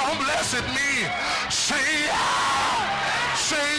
on, blessed me. Say, ah, say,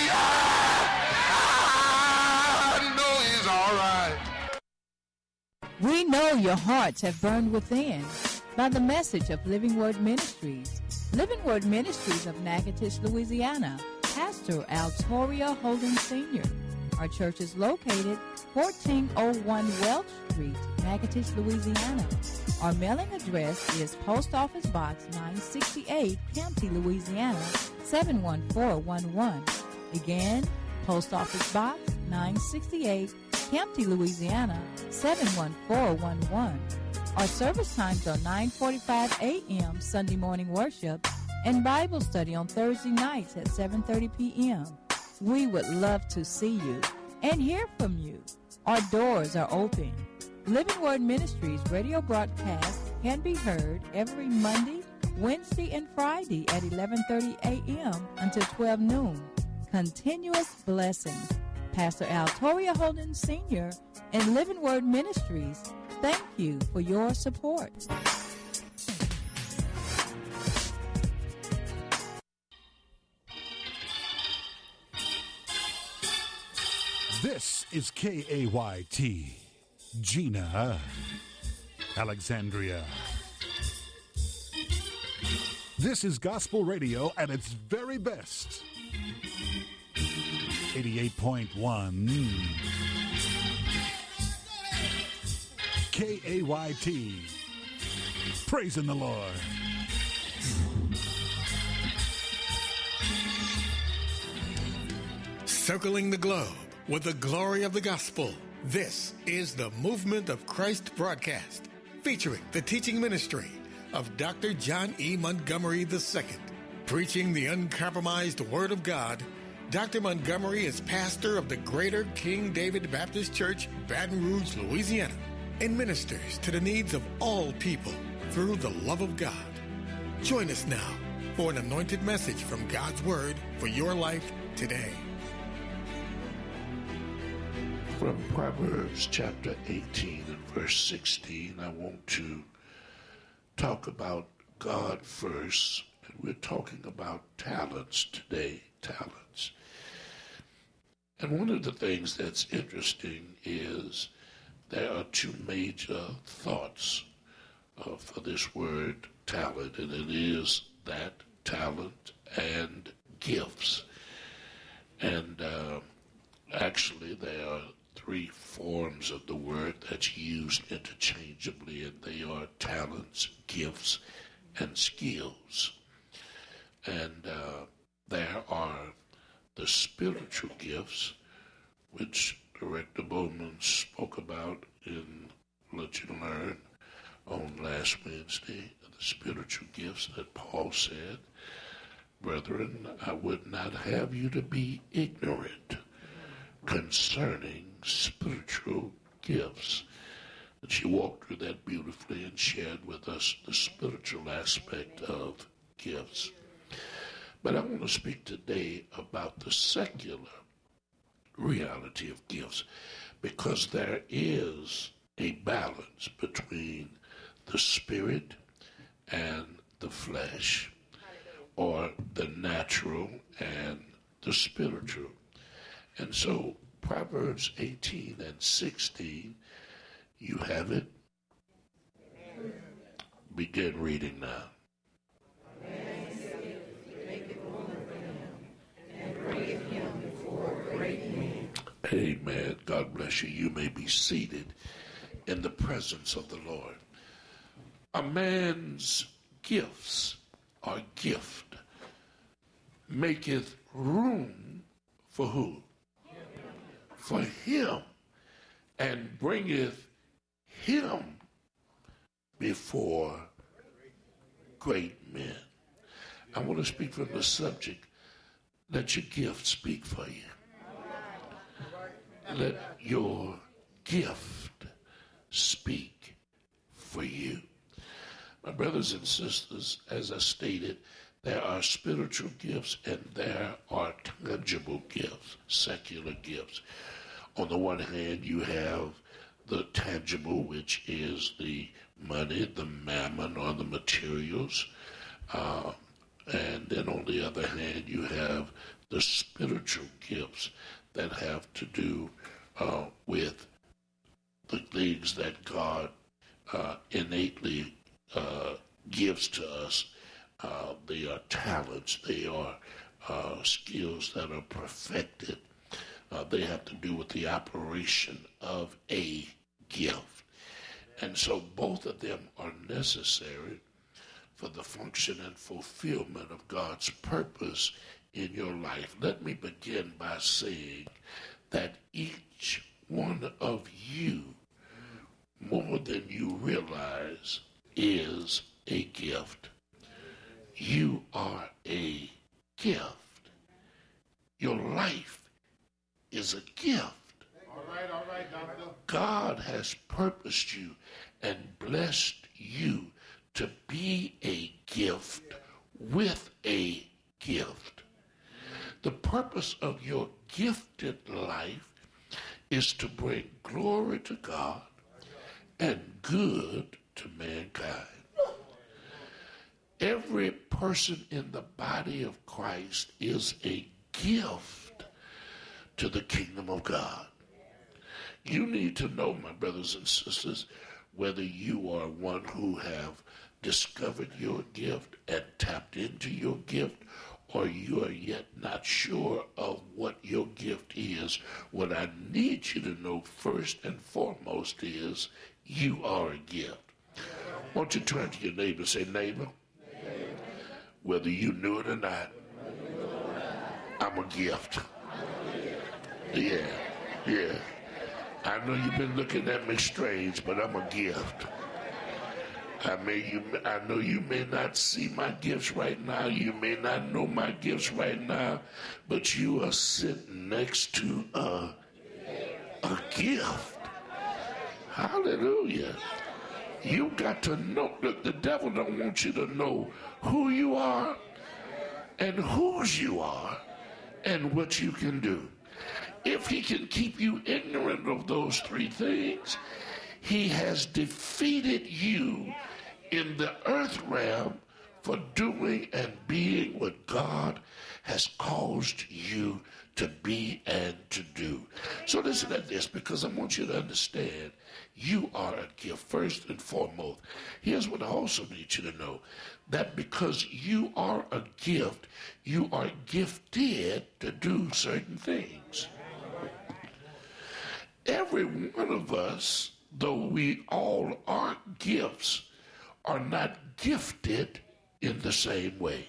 ah, I know he's all right. We know your hearts have burned within by the message of Living Word Ministries. Living Word Ministries of Natchitoches, Louisiana. Pastor Altoria Holden Sr. Our church is located 1401 Welch Street, Natchitoches, Louisiana. Our mailing address is Post Office Box 968, Campty, Louisiana 71411. Again, Post Office Box 968, Campty, Louisiana 71411. Our service times are 9:45 a.m. Sunday morning worship and Bible study on Thursday nights at 7:30 p.m. We would love to see you and hear from you. Our doors are open. Living Word Ministries radio broadcast can be heard every Monday, Wednesday, and Friday at 11:30 a.m. until 12 noon. Continuous blessings. Pastor Altoria Holden Sr. and Living Word Ministries, thank you for your support. This is KAYT, Gina, Alexandria. This is gospel radio at its very best. 88.1 KAYT. Praising the Lord. Circling the globe with the glory of the gospel. This is the Movement of Christ broadcast, featuring the teaching ministry of Dr. John E. Montgomery II. Preaching the uncompromised Word of God, Dr. Montgomery is pastor of the Greater King David Baptist Church, Baton Rouge, Louisiana, and ministers to the needs of all people through the love of God. Join us now for an anointed message from God's Word for your life today. From Proverbs chapter 18 and verse 16, I want to talk about God first. And we're talking about talents today, talents. And one of the things that's interesting is there are two major thoughts for this word talent, and it is that talent and gifts. And actually there are three forms of the word that's used interchangeably, and they are talents, gifts, and skills. And there are the spiritual gifts, which Director Bowman spoke about in Let You Learn on last Wednesday, the spiritual gifts that Paul said, "Brethren, I would not have you to be ignorant concerning spiritual gifts." And she walked through that beautifully and shared with us the spiritual aspect of gifts. But I want to speak today about the secular reality of gifts, because there is a balance between the spirit and the flesh, or the natural and the spiritual. And so Proverbs 18 and 16, you have it? Begin reading now. Amen. God bless you. You may be seated in the presence of the Lord. A man's gifts or gift maketh room for who? For him, and bringeth him before great men. I want to speak from the subject, let your gift speak for you. Let your gift speak for you. My brothers and sisters, as I stated, there are spiritual gifts and there are tangible gifts, secular gifts. On the one hand, you have the tangible, which is the money, the mammon, or the materials. And then on the other hand, you have the spiritual gifts that have to do with the things that God innately gives to us. They are talents. They are skills that are perfected. They have to do with the operation of a gift. And so both of them are necessary for the function and fulfillment of God's purpose in your life. Let me begin by saying that each one of you, more than you realize, is a gift. You are a gift. Your life is a gift. All right, doctor. God has purposed you and blessed you to be a gift with a gift. The purpose of your gifted life is to bring glory to God and good to mankind. Every person in the body of Christ is a gift to the kingdom of God. You need to know, my brothers and sisters, whether you are one who have discovered your gift and tapped into your gift, or you are yet not sure of what your gift is. What I need you to know first and foremost is you are a gift. Won't you turn to your neighbor and say, neighbor, whether you knew it or not, I'm a gift. Yeah. I know you've been looking at me strange, but I'm a gift. I know you may not see my gifts right now. You may not know my gifts right now, but you are sitting next to a gift. Hallelujah. You got to know. Look, the devil don't want you to know who you are and whose you are and what you can do. If he can keep you ignorant of those three things, he has defeated you in the earth realm for doing and being what God has caused you to be and to do. So listen at this, because I want you to understand you are a gift first and foremost. Here's what I also need you to know, that because you are a gift, you are gifted to do certain things. Every one of us, though we all are gifts, are not gifted in the same way.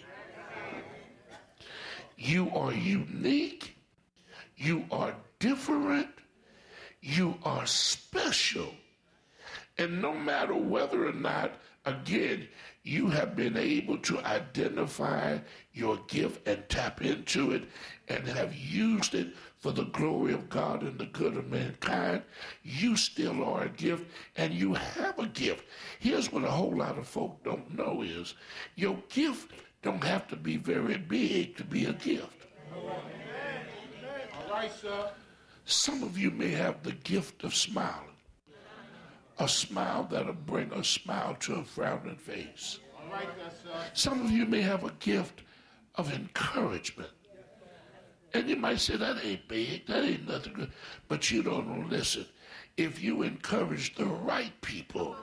You are unique, you are different, you are special. And no matter whether or not, again, you have been able to identify your gift and tap into it and have used it for the glory of God and the good of mankind, you still are a gift and you have a gift. Here's what a whole lot of folk don't know is your gift don't have to be very big to be a gift. All right, sir. Some of you may have the gift of smiling. A smile that'll bring a smile to a frowning face. All right, sir. Some of you may have a gift of encouragement. And you might say, that ain't big, that ain't nothing good. But you don't know, listen, if you encourage the right people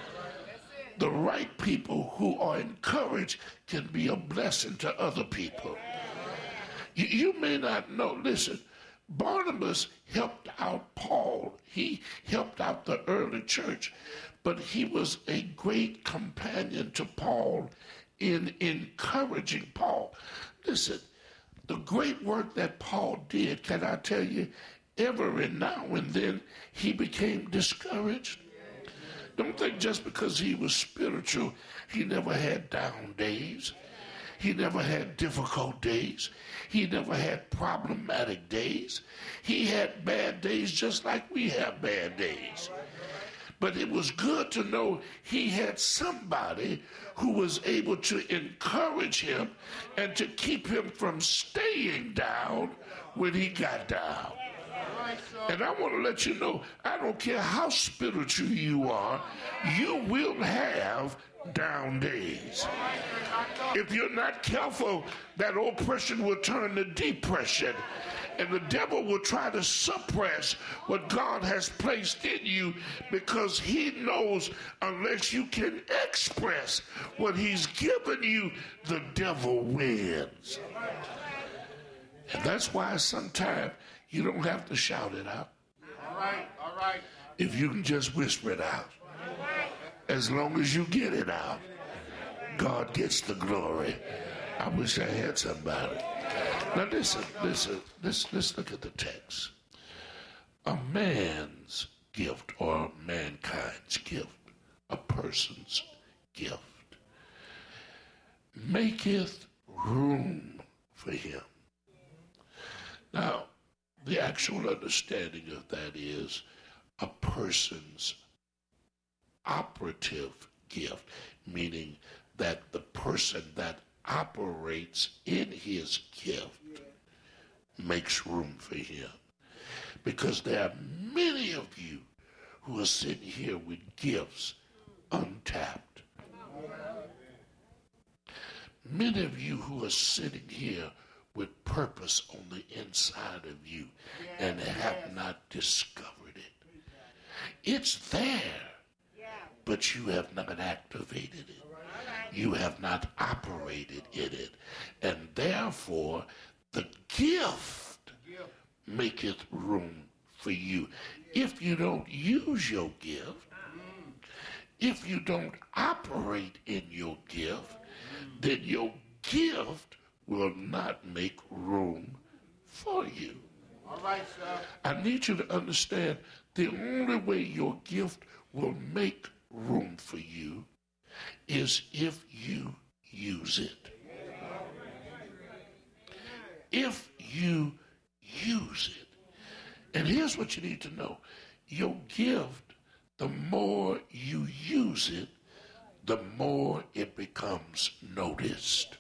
who are encouraged can be a blessing to other people. You may not know, listen, Barnabas helped out Paul. He helped out the early church, but he was a great companion to Paul in encouraging Paul. Listen, the great work that Paul did, can I tell you, every now and then he became discouraged. Don't think just because he was spiritual, he never had down days. He never had difficult days. He never had problematic days. He had bad days just like we have bad days. But it was good to know he had somebody who was able to encourage him and to keep him from staying down when he got down. And I want to let you know, I don't care how spiritual you are, you will have down days. If you're not careful, that oppression will turn to depression. And the devil will try to suppress what God has placed in you because he knows unless you can express what he's given you, the devil wins. And that's why sometimes you don't have to shout it out. All right. If you can just whisper it out. As long as you get it out, God gets the glory. I wish I had somebody. Now listen, let's look at the text. A man's gift or mankind's gift, a person's gift, maketh room for him. Now, the actual understanding of that is a person's operative gift, meaning that the person that operates in his gift makes room for him. Because there are many of you who are sitting here with gifts untapped. Many of you who are sitting here with purpose on the inside of you and have not discovered it. It's there, but you have not activated it. You have not operated in it. And therefore, the gift maketh room for you. If you don't use your gift, if you don't operate in your gift, then your gift will not make room for you. All right, sir. I need you to understand the only way your gift will make room for you is if you use it. If you use it. And here's what you need to know. Your gift, the more you use it, the more it becomes noticed.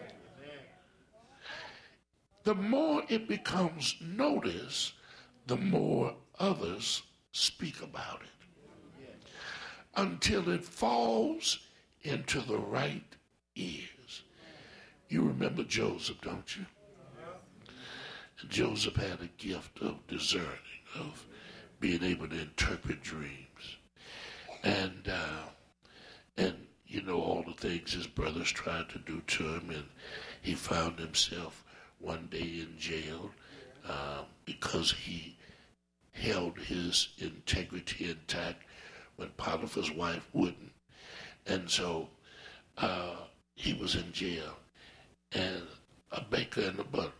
The more it becomes noticed, the more others speak about it. Until it falls into the right ears. You remember Joseph, don't you? And Joseph had a gift of discerning, of being able to interpret dreams. And you know, all the things his brothers tried to do to him, and he found himself one day in jail because he held his integrity intact when Potiphar's wife wouldn't. And so he was in jail, and a baker and a butler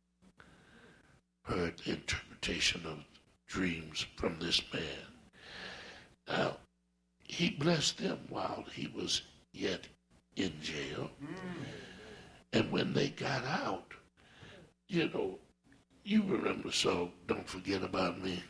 heard the interpretation of dreams from this man. Now, he blessed them while he was yet in jail. And when they got out, you know, you remember the song, Don't Forget About Me?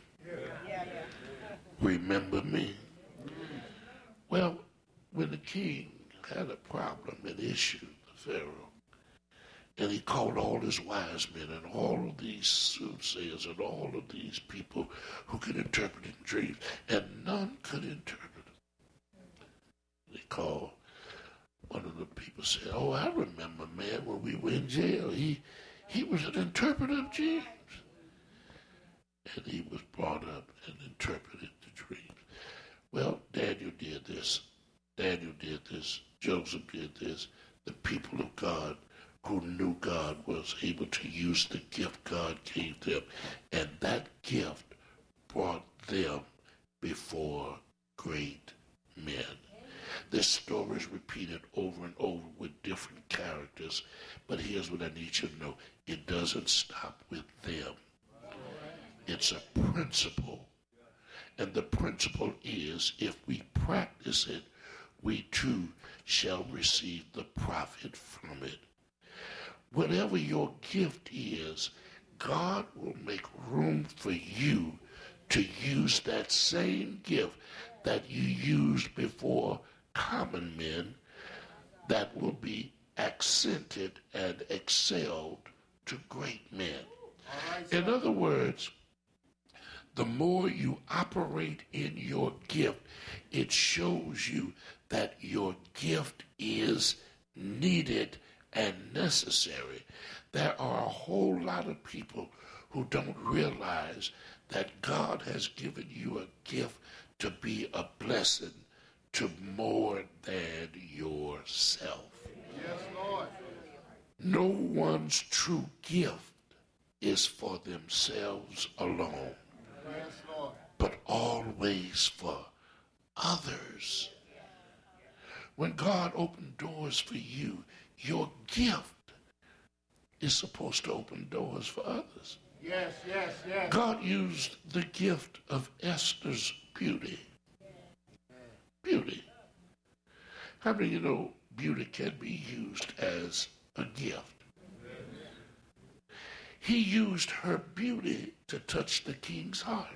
Remember Me? Well, when the king had a problem, an issue, the Pharaoh, and he called all his wise men and all of these soothsayers and all of these people who could interpret in dreams, and none could interpret it. They called one of the people, said, "Oh, I remember, man, when we were in jail, he was an interpreter of dreams." And he was brought up and interpreted the dreams. Well, Daniel did this. Daniel did this. Joseph did this. The people of God who knew God was able to use the gift God gave them. And that gift brought them before great men. This story is repeated over and over with different characters. But here's what I need you to know. It doesn't stop with them. It's a principle. And the principle is, if we practice it, we too shall receive the profit from it. Whatever your gift is, God will make room for you to use that same gift that you used before common men, that will be accented and excelled to great men. In other words, The more you operate in your gift, it shows you that your gift is needed and necessary. There are a whole lot of people who don't realize that God has given you a gift to be a blessing to more than yourself. Yes, Lord. No one's true gift is for themselves alone, Yes, Lord. but always for others. When God opened doors for you, your gift is supposed to open doors for others. Yes, yes, yes. God used the gift of Esther's beauty. Beauty. How many of you know beauty can be used as a gift? He used her beauty to touch the king's heart.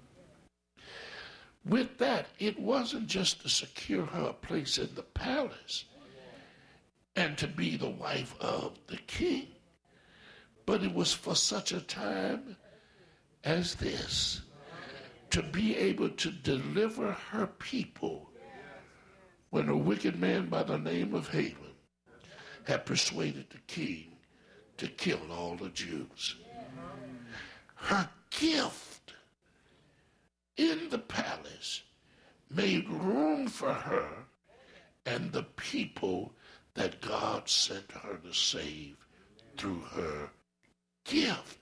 With that, it wasn't just to secure her a place in the palace and to be the wife of the king, but it was for such a time as this, to be able to deliver her people when a wicked man by the name of Haman had persuaded the king to kill all the Jews. Her gift in the palace made room for her and the people that God sent her to save through her gift.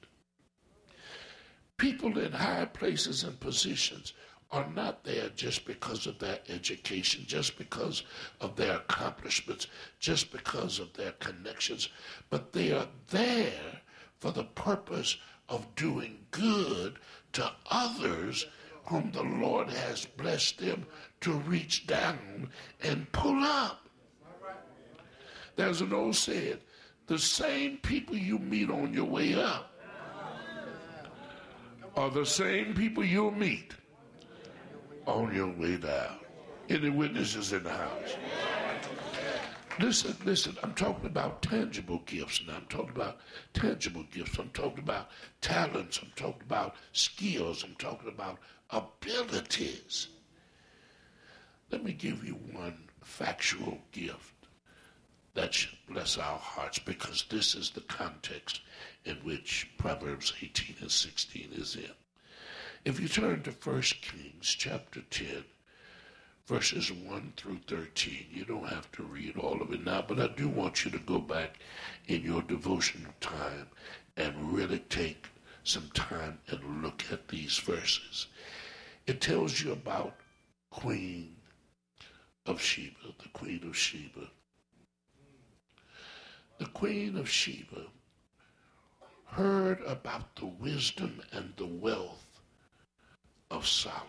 People in high places and positions are not there just because of their education, just because of their accomplishments, just because of their connections, but they are there for the purpose of doing good to others whom the Lord has blessed them to reach down and pull up. There's an old saying, the same people you meet on your way up are the same people you'll meet on your way down. Any witnesses in the house? Listen, I'm talking about tangible gifts now. I'm talking about tangible gifts. I'm talking about talents. I'm talking about skills. I'm talking about abilities. Let me give you one factual gift that should bless our hearts, because this is the context in which Proverbs 18 and 16 is in. If you turn to 1 Kings chapter 10, verses 1 through 13, you don't have to read all of it now, but I do want you to go back in your devotional time and really take some time and look at these verses. It tells you about Queen of Sheba, the Queen of Sheba. The Queen of Sheba heard about the wisdom and the wealth of Solomon.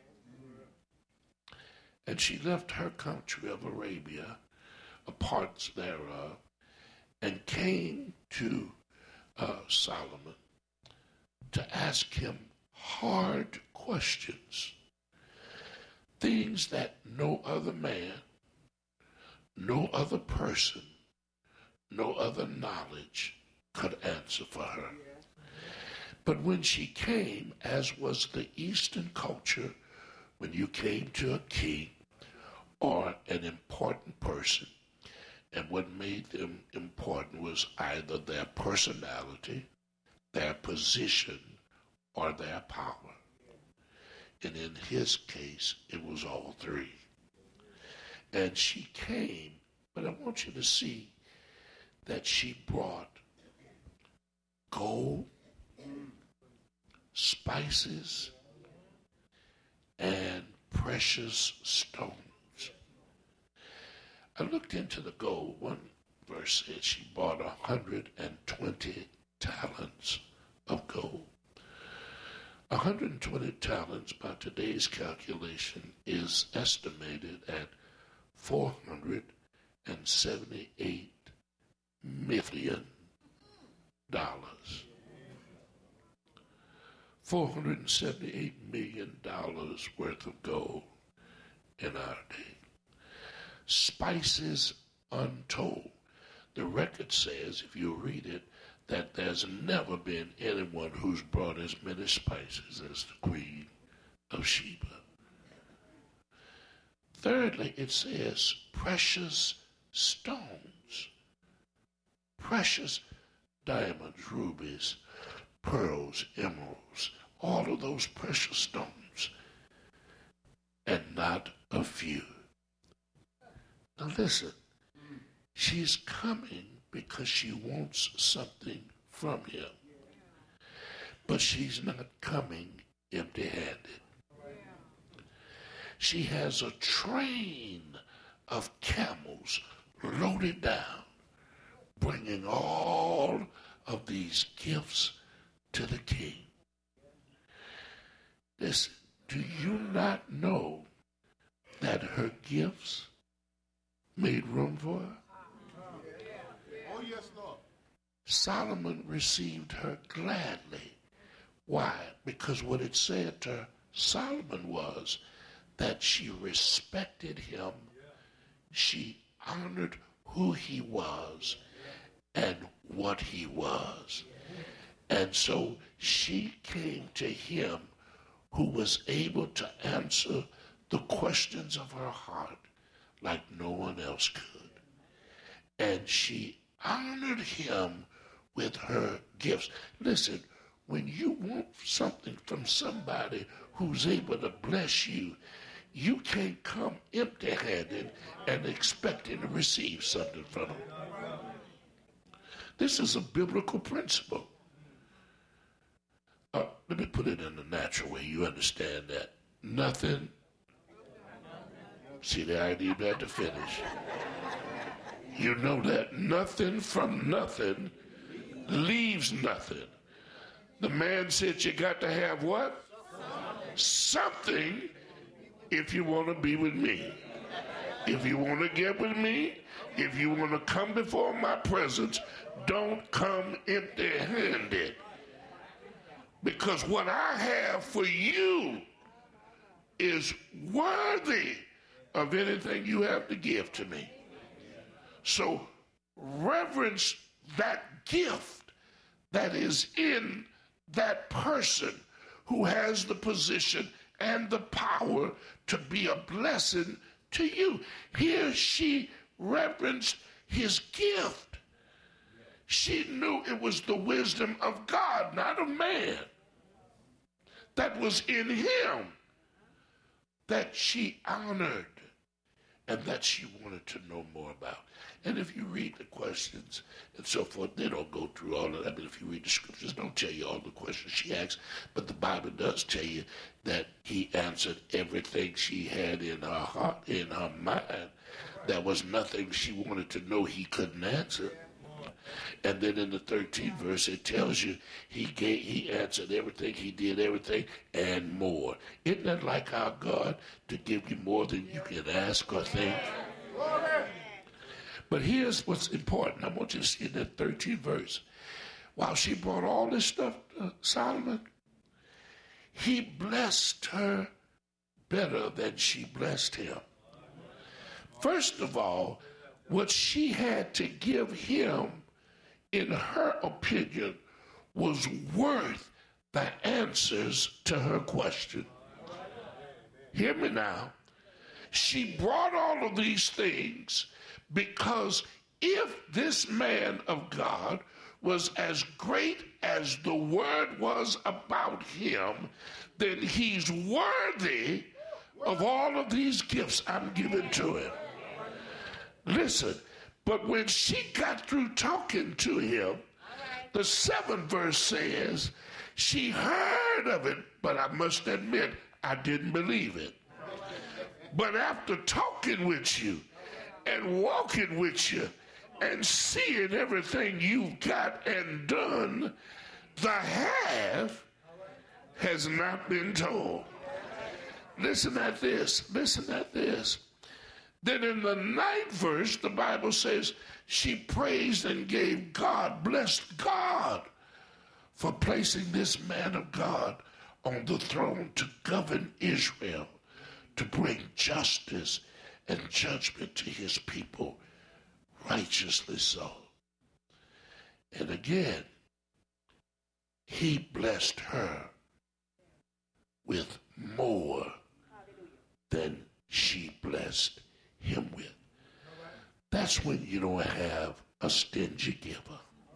And she left her country of Arabia, parts thereof, and came to Solomon to ask him hard questions, things that no other man, no other person, no other knowledge could answer for her. But when she came, as was the Eastern culture, when you came to a king or an important person, and what made them important was either their personality, their position, or their power. And in his case, it was all three. And she came, but I want you to see that she brought gold, spices, and precious stones. I looked into the gold. One verse said she bought 120 talents of gold. 120 talents by today's calculation is estimated at $478 million. $478 million worth of gold in our day. Spices untold. The record says, if you read it, that there's never been anyone who's brought as many spices as the Queen of Sheba. Thirdly, it says precious stones, precious diamonds, rubies, pearls, emeralds, all of those precious stones, and not a few. Now listen, she's coming because she wants something from him, but she's not coming empty-handed. She has a train of camels loaded down, bringing all of these gifts to the king. Listen, do you not know that her gifts made room for her? Oh, yes, Lord. Solomon received her gladly. Why? Because what it said to Solomon was that she respected him, she honored who he was and what he was. And so she came to him who was able to answer the questions of her heart like no one else could. And she honored him with her gifts. Listen, when you want something from somebody who's able to bless you, you can't come empty-handed and expecting to receive something from them. This is a biblical principle. Let me put it in the natural way. You understand that. Nothing. See, I didn't even have to finish. You know that nothing from nothing leaves nothing. The man said you got to have what? Something if you want to be with me. If you want to get with me, if you want to come before my presence, don't come empty-handed. Because what I have for you is worthy of anything you have to give to me. So reverence that gift that is in that person who has the position and the power to be a blessing to you. Here she reverenced his gift. She knew it was the wisdom of God, not of man, that was in him, that she honored and that she wanted to know more about. And if you read the questions and so forth, they don't go through all of that. But if you read the scriptures, don't tell you all the questions she asked. But the Bible does tell you that he answered everything she had in her heart, in her mind. There was nothing she wanted to know he couldn't answer. And then in the 13th verse, it tells you he answered everything, he did everything, and more. Isn't that like our God to give you more than you can ask or think? But here's what's important. I want you to see in that 13th verse. While she brought all this stuff to Solomon, he blessed her better than she blessed him. First of all, what she had to give him, in her opinion, was worth the answers to her question. Hear me now. She brought all of these things because if this man of God was as great as the word was about him, then he's worthy of all of these gifts I'm giving to him. Listen, but when she got through talking to him, the 7th verse says, she heard of it, but I must admit, I didn't believe it. But after talking with you and walking with you and seeing everything you've got and done, the half has not been told. Listen at this. Listen at this. Then in the 9th verse, the Bible says, she praised and gave God, blessed God for placing this man of God on the throne to govern Israel, to bring justice and judgment to his people, righteously so. And again, he blessed her with more than she blessed him with. That's when you don't have a stingy giver.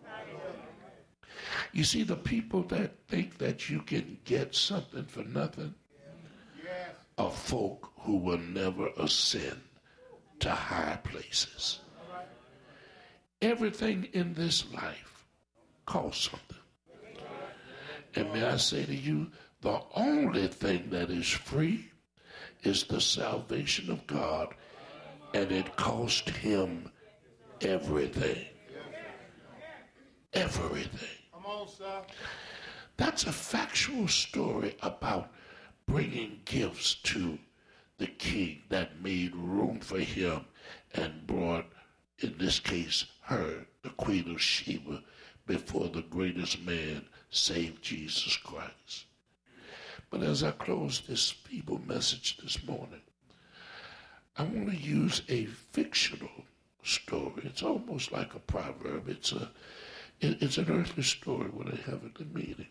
You see, the people that think that you can get something for nothing are folk who will never ascend to high places. Everything in this life costs something. And may I say to you, the only thing that is free is the salvation of God, and it cost him everything. Everything. That's a factual story about bringing gifts to the king that made room for him and brought, in this case, her, the Queen of Sheba, before the greatest man save Jesus Christ. But as I close this feeble message this morning, I want to use a fictional story. It's almost like a proverb. It's an earthly story when they have it in meaning.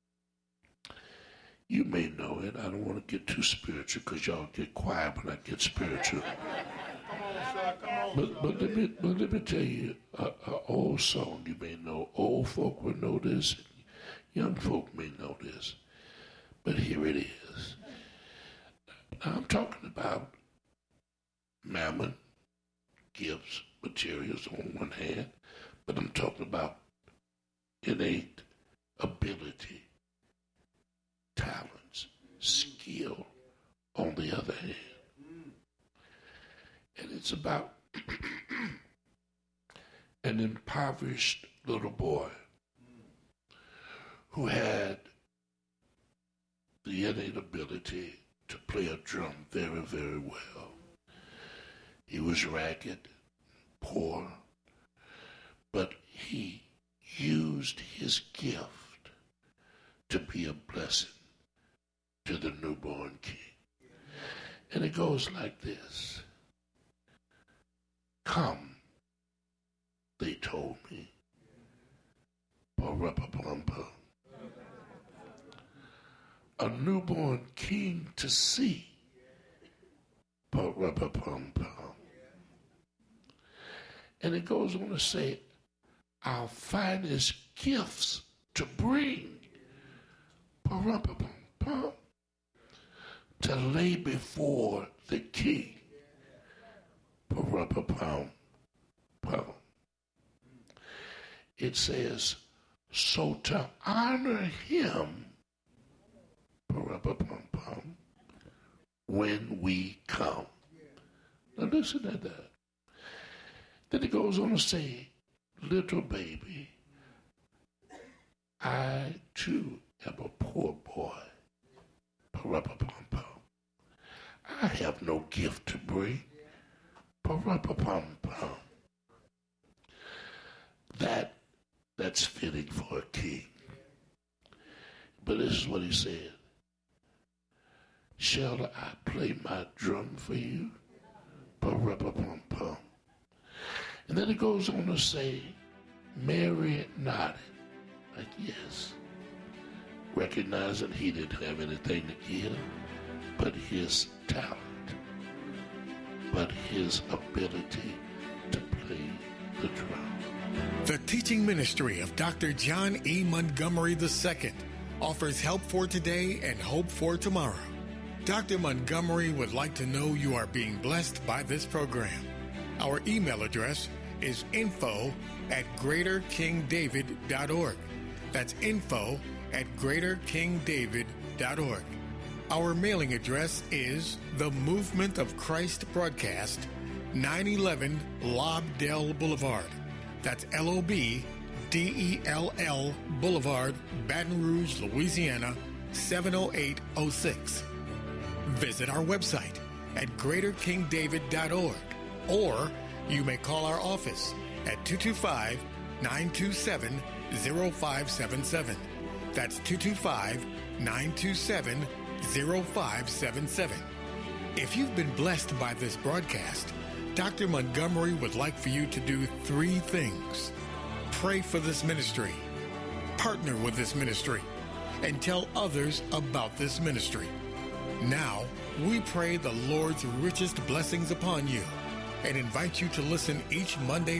You may know it. I don't want to get too spiritual because y'all get quiet when I get spiritual. But let me tell you an old song you may know. Old folk will know this. Young folk may know this. But here it is. Now I'm talking about mammon, gifts, materials on one hand, but I'm talking about innate ability, talents, skill on the other hand. And it's about an impoverished little boy who had the innate ability to play a drum very, very well. He was ragged, poor, but he used his gift to be a blessing to the newborn king. And it goes like this. Come, they told me. Pa-ra-pa-pum-pum. A newborn king to see. Pa-ra-pa-pum-pum. And it goes on to say, our finest gifts to bring. Pa-ra-pa-pum-pum. To lay before the king. Pa-ra-pa-pum-pum. It says, so to honor him, pa-ra-pa-pum-pum, when we come. Now listen to that. Then it goes on to say, little baby, I too am a poor boy. Pa-ra-pa-pum-pum. I have no gift to bring. Pa-ra-pa-pum-pum. That's fitting for a king. But this is what he said. Shall I play my drum for you? Pa-ra-pa-pum-pum. And then it goes on to say, Mary nodded, like yes, recognizing he didn't have anything to give but his talent, but his ability to play the drum. The teaching ministry of Dr. John E. Montgomery II offers help for today and hope for tomorrow. Dr. Montgomery would like to know you are being blessed by this program. Our email address is info@greaterkingdavid.org. That's info@greaterkingdavid.org. Our mailing address is The Movement of Christ Broadcast, 911 Lobdell Boulevard. That's LOBDELL Boulevard, Baton Rouge, Louisiana, 70806. Visit our website at greaterkingdavid.org, or you may call our office at 225-927-0577. That's 225-927-0577. If you've been blessed by this broadcast, Dr. Montgomery would like for you to do 3 things. Pray for this ministry, partner with this ministry and tell others about this ministry. Now, we pray the Lord's richest blessings upon you and invite you to listen each Monday